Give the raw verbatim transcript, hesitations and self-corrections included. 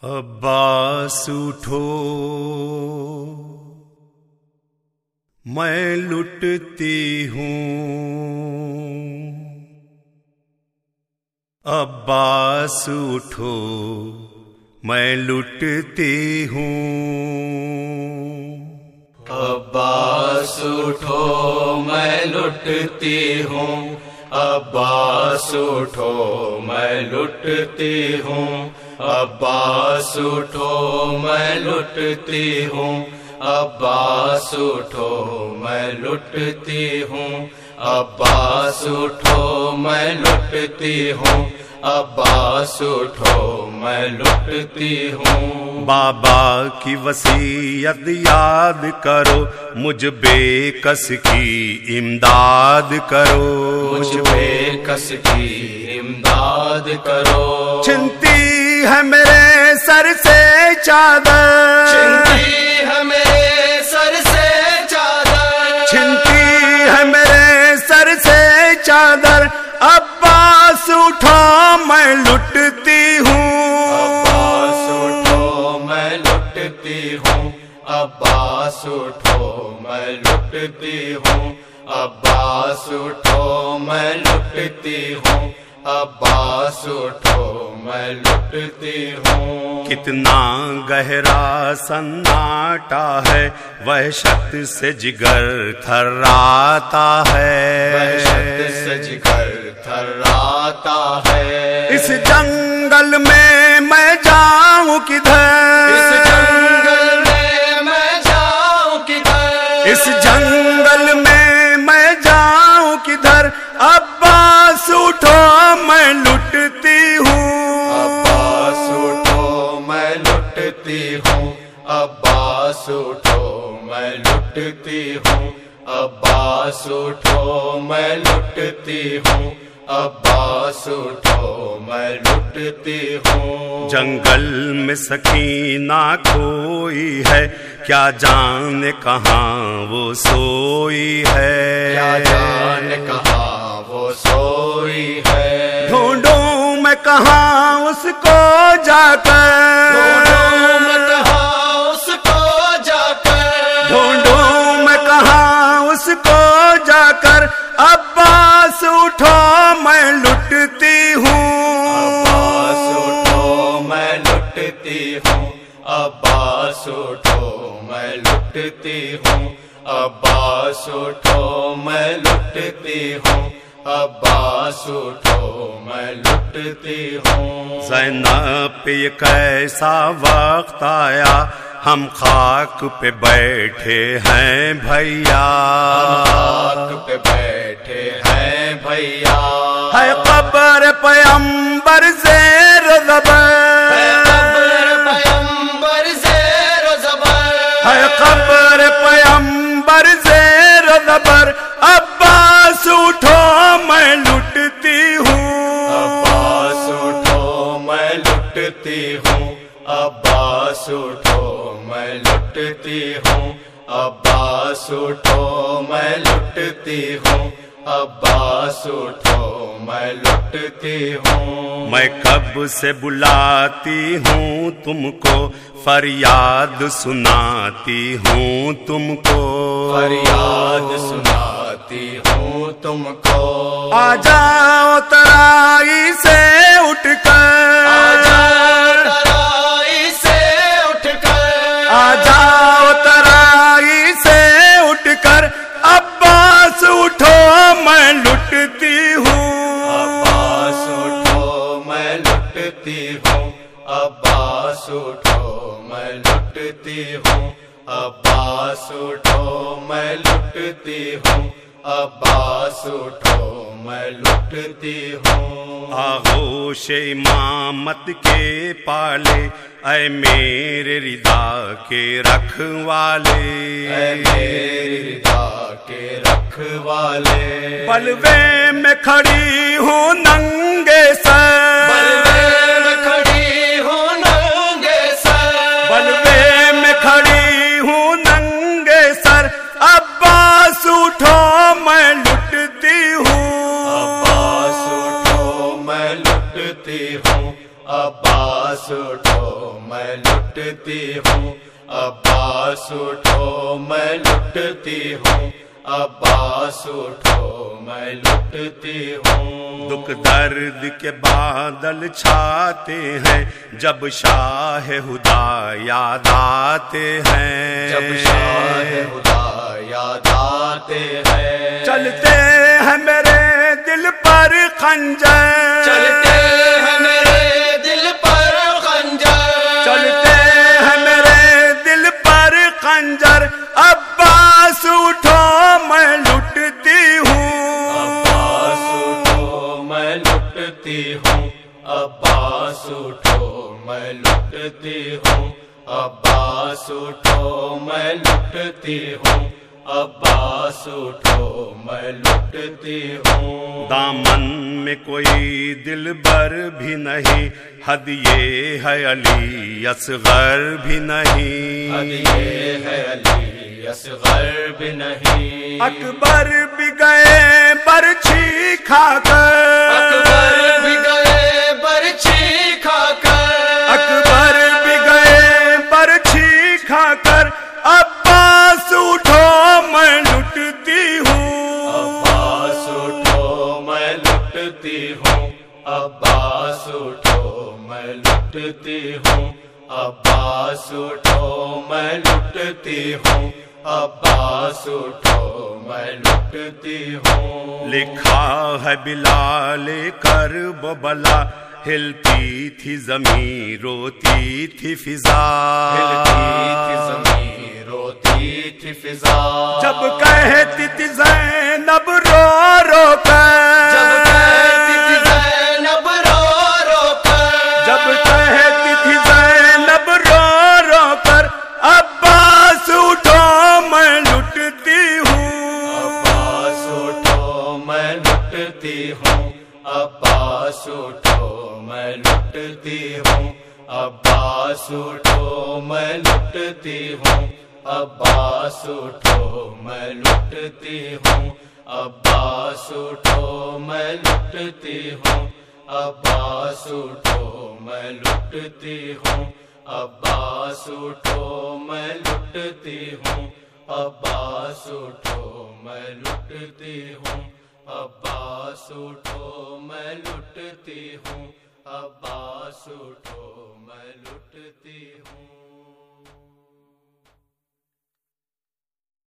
عباس اٹھو میں لٹتی ہوں، عباس اٹھو میں لٹتی ہوں، عباس اٹھو میں لٹتی ہوں، عباس اٹھو میں لٹتی ہوں، عباس اٹھو میں لٹتی ہوں، عباس اٹھو میں لٹتی ہوں، عباس اٹھو میں لٹتی ہوں، عباس اٹھو میں لٹتی ہوں۔ بابا کی وصیت یاد کرو، مجھ بے کس کی امداد کرو، مجھ بے کس کی امداد کرو۔ چھنتی ہے میرے سر سے چادر، چھنتی ہے میرے سر سے چادر، چھنتی ہے میرے سر سے چادر، عباس اٹھو میں لٹتی ہوں، عباس اٹھو میں لٹتی ہوں، عباس اٹھو میں لٹتی ہوں، عباس اٹھو میں لٹتی ہوں، عباس اٹھو میں لٹتی ہوں۔ کتنا گہرا سناٹا ہے، وحشت سے جگر تھراتا ہے، وحشت سے جگر تھراتا ہے۔ اس جنگل میں میں جاؤں کدھر، اس جنگل میں میں جاؤں کدھر، اس جنگل میں میں جاؤں کدھر، عباس اٹھو میں لٹتی ہوں، عباس اٹھو میں لٹتی ہوں، عباس اٹھو میں لٹتی ہوں، عباس اٹھو میں لٹتی ہوں، عباس اٹھو میں لٹتی ہوں۔ جنگل میں سکینہ کھوئی ہے، کیا جانے کہاں وہ سوئی ہے، کیا جانے کہاں وہ سوئی ہے۔ ڈھونڈوں میں کہاں اس کو جا کر، ڈھونڈوں میں کہاں اس کو جا کر، ڈھونڈوں میں کہاں اس کو جا کر، عباس اٹھو میں لٹتی ہوں، عباس اٹھو میں لٹتی ہوں، عباس اٹھو میں لٹتی ہوں، عباس اٹھو میں لٹتی ہوں، عباس اٹھو میں لٹتی ہوں۔ زینب پہ یہ کیسا وقت آیا، ہم خاک پہ بیٹھے ہیں بھیا، خاک پہ بیٹھے ہیں بھیا، ہے قبر پیمبر زیر زبر، ہے قبر پیمبر زیر و زبر، ہے قبر پیمبر زیر زبر، عباس اٹھو میں لٹتی ہوں، عباس اٹھو میں لٹتی ہوں، عباس اٹھو میں لٹتی ہوں، عباس اٹھو میں لٹتی ہوں، عباس اٹھو میں لٹتی ہوں۔ میں کب سے بلاتی ہوں تم کو، فریاد سناتی ہوں تم کو، فریاد سناتی ہوں تم کو۔ آ جاؤ ترائی سے اٹھ کر، آ جاؤ ترائی سے اٹھ کر، آ جاؤ ترائی سے اٹھ کر، عباس اٹھو میں لٹتی ہوں، عباس اٹھو میں لٹتی ہوں، عباس اٹھو میں لٹتی ہوں، عباس اٹھو میں لٹتی ہوں، عباس اٹھو میں لٹتی ہوں۔ آغوش امامت کے پالے، اے میرے رضا کے رکھوالے، اے میری رضا کے رکھوالے، بلوے میں کھڑی ہوں ننگے سر، بلوے میں کھڑی ہوں ننگے سر، بلوے میں کھڑی ہوں ننگے سر، عباس اٹھو میں لٹتی ہوں، عباس اٹھو میں لٹتی ہوں، عباس اٹھو اٹھو میں لٹتی ہوں، عباس اٹھو میں لٹتی ہوں، عباس اٹھو میں لٹتی ہوں۔ دکھ درد کے بادل چھاتے ہیں جب شاہ خدا یاد آتے ہیں، جب شاہ خدا یاد آتے ہیں، چلتے ہیں میرے دل پر خنجر، چلتے ہیں میرے دل پر خنجر، چلتے ہیں میرے دل پر خنجر، عباس اٹھو میں لٹتی ہوں، عباس اٹھو میں لٹتی ہوں، عباس اٹھو میں لٹتی ہوں، عباس اٹھو میں لٹتی ہوں، عباس اٹھو میں لٹتی ہوں۔ دامن میں کوئی دلبر بھی نہیں، حد یہ ہے علی اصغر بھی نہیں، حد یہ ہے علی اصغر بھی نہیں، اکبر بھی گئے برچھی کھا کر، اکبر بھی گئے برچھی کھا کر، اکبر بھی گئے برچھی کھا کر، عباس اٹھو میں لٹتی ہوں، عباس اٹھو میں لٹتی ہوں، عباس اٹھو میں لٹتی ہوں، عباس اٹھو میں لٹتی ہوں، عباس اٹھو میں لٹتی ہوں۔ لکھا ہے بلال کرب و بلا، ہلتی تھی زمین روتی تھی فضا، ہلتی تھی زمین روتی تھی فضا، جب کہتی تھی زینب رو رو کر، جب کہتی تھی زینب رو رو کر، جب کہتی تھی زینب رو رو کر، عباس اٹھو میں لٹتی ہوں، عباس اٹھو میں لٹتی ہوں، عباس اٹھو میں لٹتی ہوں، عباس اٹھو میں لٹتی ہوں، عباس اٹھو میں لٹتی ہوں، عباس اٹھو میں لٹتی ہوں، عباس اٹھو میں لٹتی ہوں، عباس اٹھو میں لٹتی ہوں، عباس اٹھو میں لٹتی ہوں، عباس اٹھو میں لٹتی ہوں، عباس اٹھو میں لٹتی ہوں۔